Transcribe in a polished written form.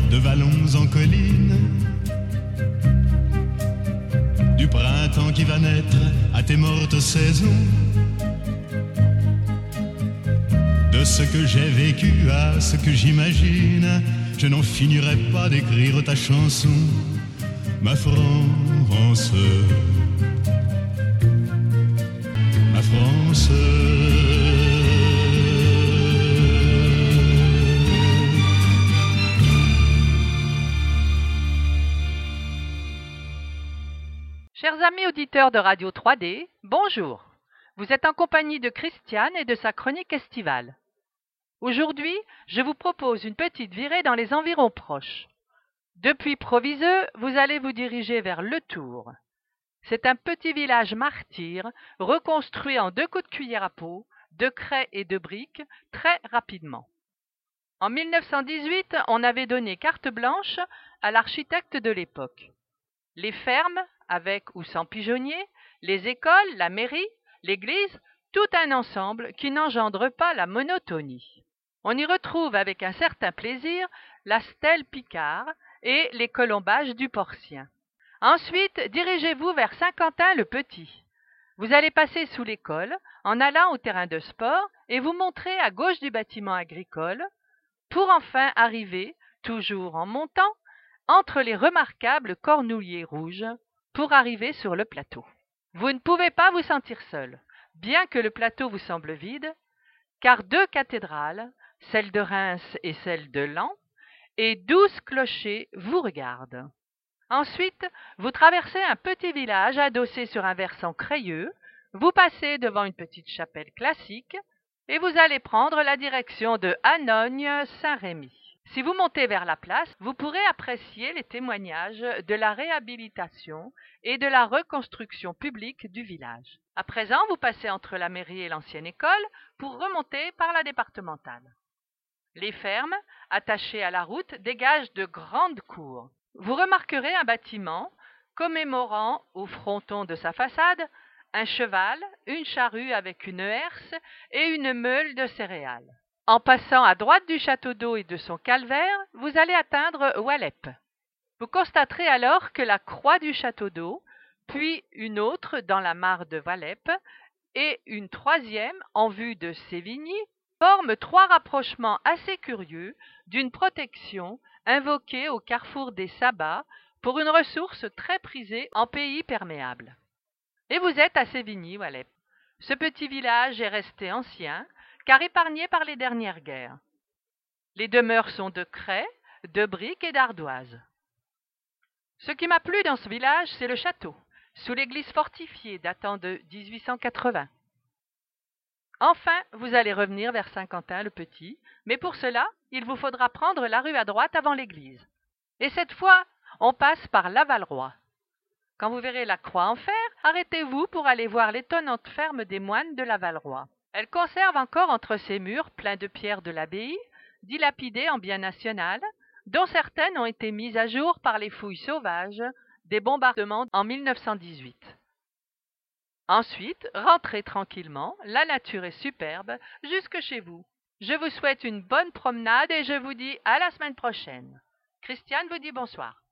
de vallons en collines, du printemps qui va naître à tes mortes saisons, de ce que j'ai vécu à ce que j'imagine, je n'en finirai pas d'écrire ta chanson, ma France, ma France. Chers amis auditeurs de Radio 3D, bonjour. Vous êtes en compagnie de Christiane et de sa chronique estivale. Aujourd'hui, je vous propose une petite virée dans les environs proches. Depuis Proviseux, vous allez vous diriger vers Le Tour. C'est un petit village martyr, reconstruit en 2 coups de cuillère à peau, de craie et de briques, très rapidement. En 1918, on avait donné carte blanche à l'architecte de l'époque. Les fermes, avec ou sans pigeonniers, les écoles, la mairie, l'église, tout un ensemble qui n'engendre pas la monotonie. On y retrouve avec un certain plaisir la stèle Picard et les colombages du Porcien. Ensuite, dirigez-vous vers Saint-Quentin-le-Petit. Vous allez passer sous l'école en allant au terrain de sport et vous montrez à gauche du bâtiment agricole pour enfin arriver, toujours en montant, entre les remarquables cornouliers rouges pour arriver sur le plateau. Vous ne pouvez pas vous sentir seul, bien que le plateau vous semble vide, car 2 cathédrales, celle de Reims et celle de Laon, et 12 clochers vous regardent. Ensuite, vous traversez un petit village adossé sur un versant crayeux, vous passez devant une petite chapelle classique, et vous allez prendre la direction de Hannogne-Saint-Rémy. Si vous montez vers la place, vous pourrez apprécier les témoignages de la réhabilitation et de la reconstruction publique du village. À présent, vous passez entre la mairie et l'ancienne école pour remonter par la départementale. Les fermes, attachées à la route, dégagent de grandes cours. Vous remarquerez un bâtiment commémorant au fronton de sa façade un cheval, une charrue avec une herse et une meule de céréales. En passant à droite du château d'eau et de son calvaire, vous allez atteindre Walep. Vous constaterez alors que la croix du château d'eau, puis une autre dans la mare de Walep et une troisième en vue de Sévigny forment 3 rapprochements assez curieux d'une protection invoquée au carrefour des sabbats pour une ressource très prisée en pays perméable. Et vous êtes à Sévigny-Walep. Ce petit village est resté ancien, car épargné par les dernières guerres. Les demeures sont de craie, de briques et d'ardoises. Ce qui m'a plu dans ce village, c'est le château, sous l'église fortifiée datant de 1880. Enfin, vous allez revenir vers Saint-Quentin-le-Petit, mais pour cela, il vous faudra prendre la rue à droite avant l'église. Et cette fois, on passe par Lavalroy. Quand vous verrez la croix en fer, arrêtez-vous pour aller voir l'étonnante ferme des moines de Lavalroy. Elle conserve encore entre ses murs pleins de pierres de l'abbaye, dilapidées en bien national, dont certaines ont été mises à jour par les fouilles sauvages des bombardements en 1918. Ensuite, rentrez tranquillement, la nature est superbe, jusque chez vous. Je vous souhaite une bonne promenade et je vous dis à la semaine prochaine. Christiane vous dit bonsoir.